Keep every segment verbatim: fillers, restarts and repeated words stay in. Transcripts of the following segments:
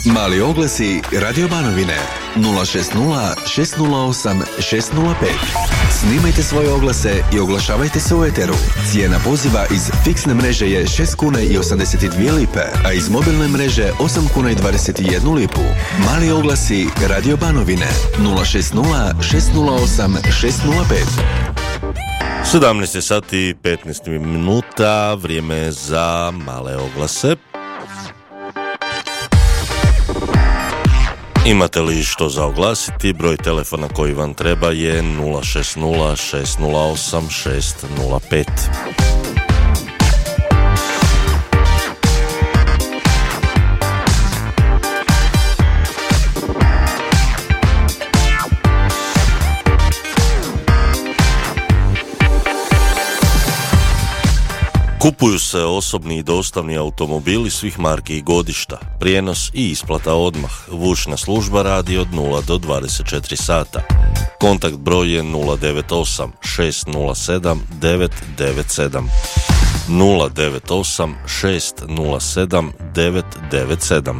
Mali oglasi Radio Banovine nula šest nula šest nula osam šest nula pet. Snimajte svoje oglase i oglašavajte se u eteru. Cijena poziva iz fiksne mreže je šest kuna i osamdeset dvije lipe, a iz mobilne mreže osam kuna i dvadeset jednu lipu. Mali oglasi Radio Banovine nula šest nula šest nula osam šest nula pet. sedamnaest sati i petnaest minuta, vrijeme za male oglase. Imate li što za oglasiti? Broj telefona koji vam treba je nula šest nula šest nula osam šest nula pet. Kupuju se osobni i dostavni automobili svih marki i godišta. Prijenos i isplata odmah. Vučna služba radi od nula do dvadeset četiri sata. Kontakt broj je nula devet osam šest nula sedam devet devet sedam. nula devet osam šest nula sedam devet devet sedam.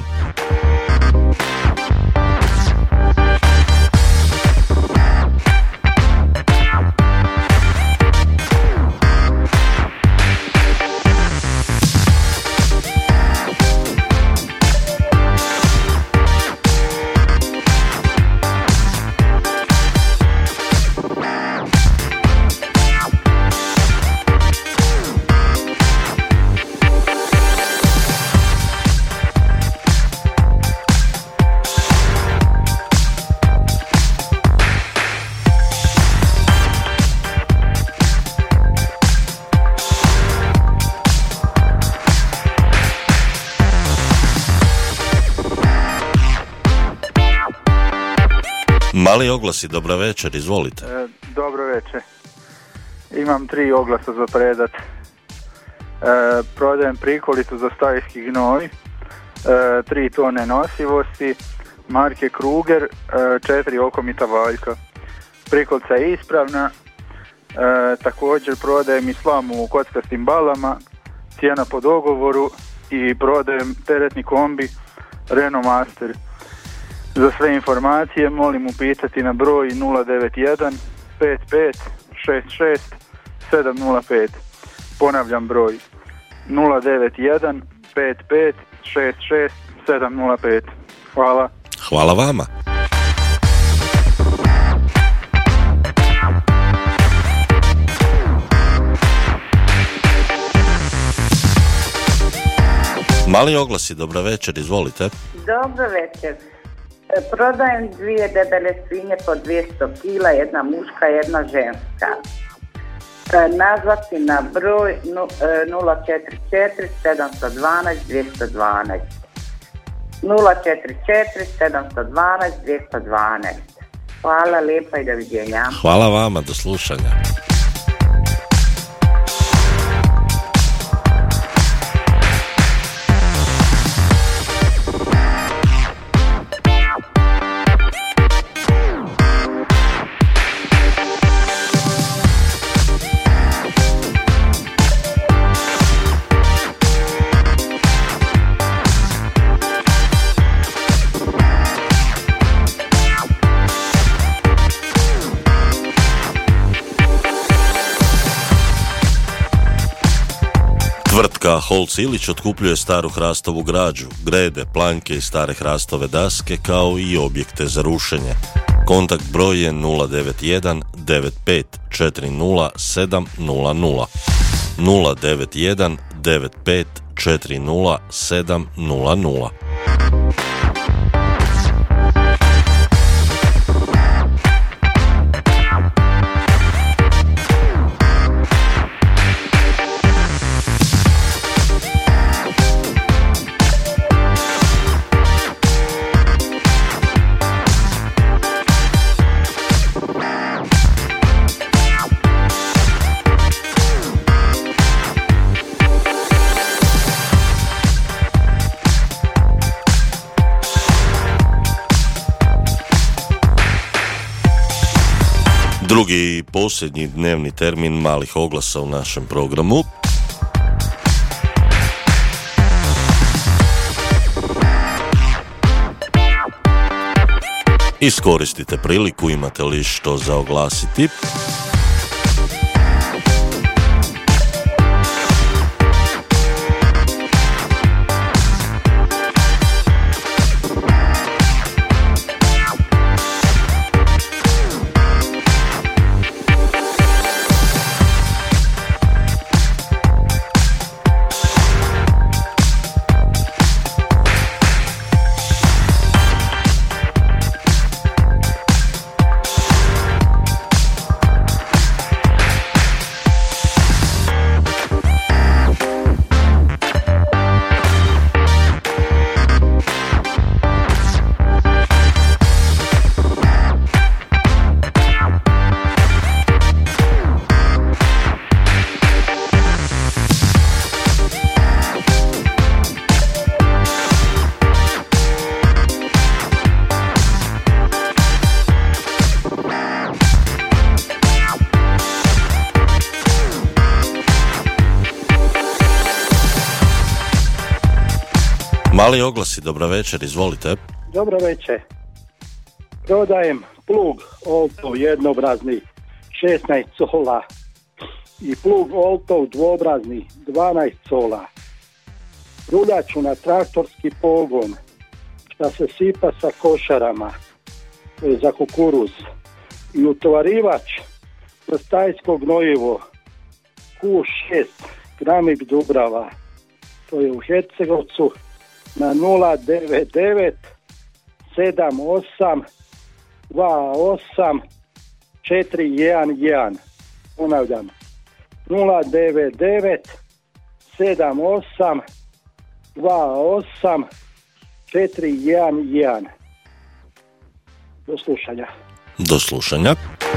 Mali oglasi, dobra večer, izvolite. E, dobro večer. Imam tri oglasa za predat. E, prodajem prikolicu za stajski gnoj, e, tri tone nosivosti, marke Kruger, e, četiri okomita valjka. Prikolica je ispravna. E, također prodajem i slamu u kockastim balama, cijena po dogovoru, i prodajem teretni kombi Renault Master. Za sve informacije molim upitati na broj nula devet jedan pet pet šest šest sedam nula pet. Ponavljam broj nula devet jedan pet pet šest šest sedam nula pet. Hvala. Hvala vama. Mali oglasi, dobra večer, izvolite. Dobro večer. Prodajem dvije debele svinje po dvjesto kila, jedna muška, jedna ženska. Nazvati na broj nula četiri četiri sedam jedan dva dvije jedan dva. nula četiri četiri sedam jedan dva dvije jedan dva. Hvala lijepa i doviđenja. Hvala vama, do slušanja. Tvrtka Holc Ilić otkupljuje staru hrastovu građu, grede, planke i stare hrastove daske, kao i objekte za rušenje. Kontakt broj je nula devet jedan devet pet četiri nula sedam nula nula. nula devet jedan devet pet četiri nula sedam nula nula. Drugi i posljednji dnevni termin malih oglasa u našem programu. Iskoristite priliku, imate li što za oglasiti? Mali oglasi, dobra večer, izvolite. Dobro večer. Prodajem plug Oltov jednobrazni šesnaest cola i plug Oltov dvobrazni dvanaest cola. Ruljaču na traktorski pogon šta se sipa sa košarama, to je za kukuruz. I utovarivač za stajsko gnojivo Q šest Kramik Dubrava, to je u Hercegovcu, na nula devet devet sedam osam dva osam četiri jedan jedan. Ponavljam, nula devet devet sedam osam dva osam četiri jedan jedan. Do slušanja. Do slušanja.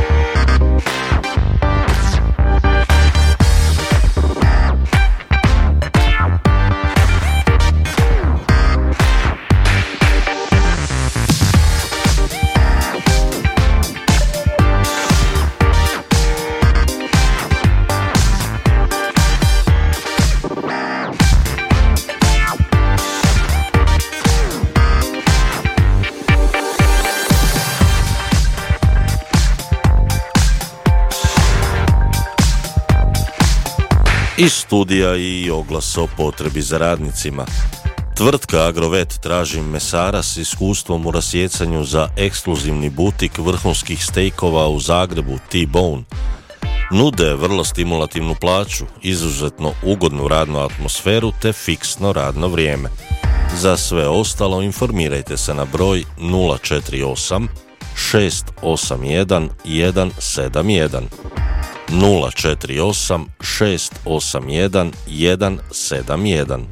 Iz studija i oglas o potrebi za radnicima. Tvrtka Agrovet traži mesara s iskustvom u rasjecanju za ekskluzivni butik vrhunskih stejkova u Zagrebu T-Bone. Nude vrlo stimulativnu plaću, izuzetno ugodnu radnu atmosferu te fiksno radno vrijeme. Za sve ostalo informirajte se na broj nula četiri osam šest osam jedan jedan sedam jedan. nula četiri osam šest osam jedan jedan sedam jedan.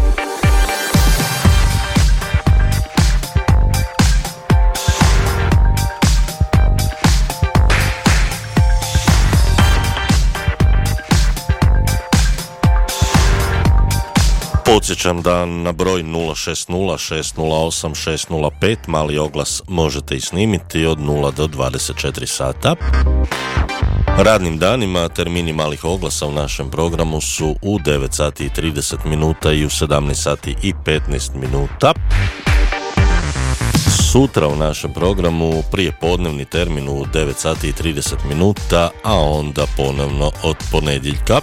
Podsjećam da na broj nula šest nula šest nula osam šest nula pet mali oglas možete i snimiti od nula do dvadeset četiri sata. Radnim danima termini malih oglasa u našem programu su u devet sati i trideset minuta i u sedamnaest sati i petnaest minuta. Sutra u našem programu prije podnevni termin u devet sati i trideset minuta, a onda ponovno od ponedjeljka.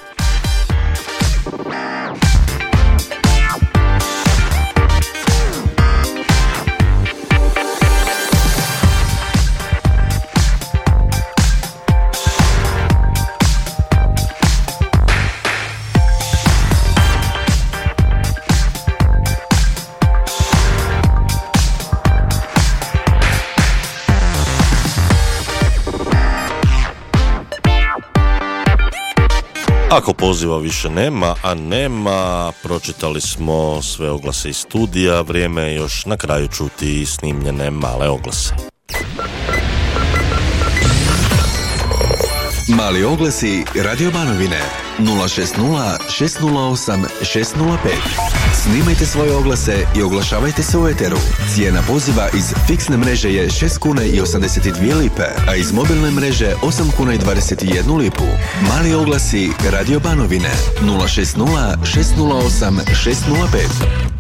Ako poziva više nema, a nema, pročitali smo sve oglase iz studija, vrijeme je još na kraju čuti i snimljene male oglase. Mali oglasi Radio Banovine nula šest nula šest nula osam šest nula pet. Snimajte svoje oglase i oglašavajte se u eteru. Cijena poziva iz fiksne mreže je šest kuna i osamdeset dvije lipe, a iz mobilne mreže osam kuna i dvadeset jednu lipu. Mali oglasi Radio Banovine nula šest nula šest nula osam šest nula pet.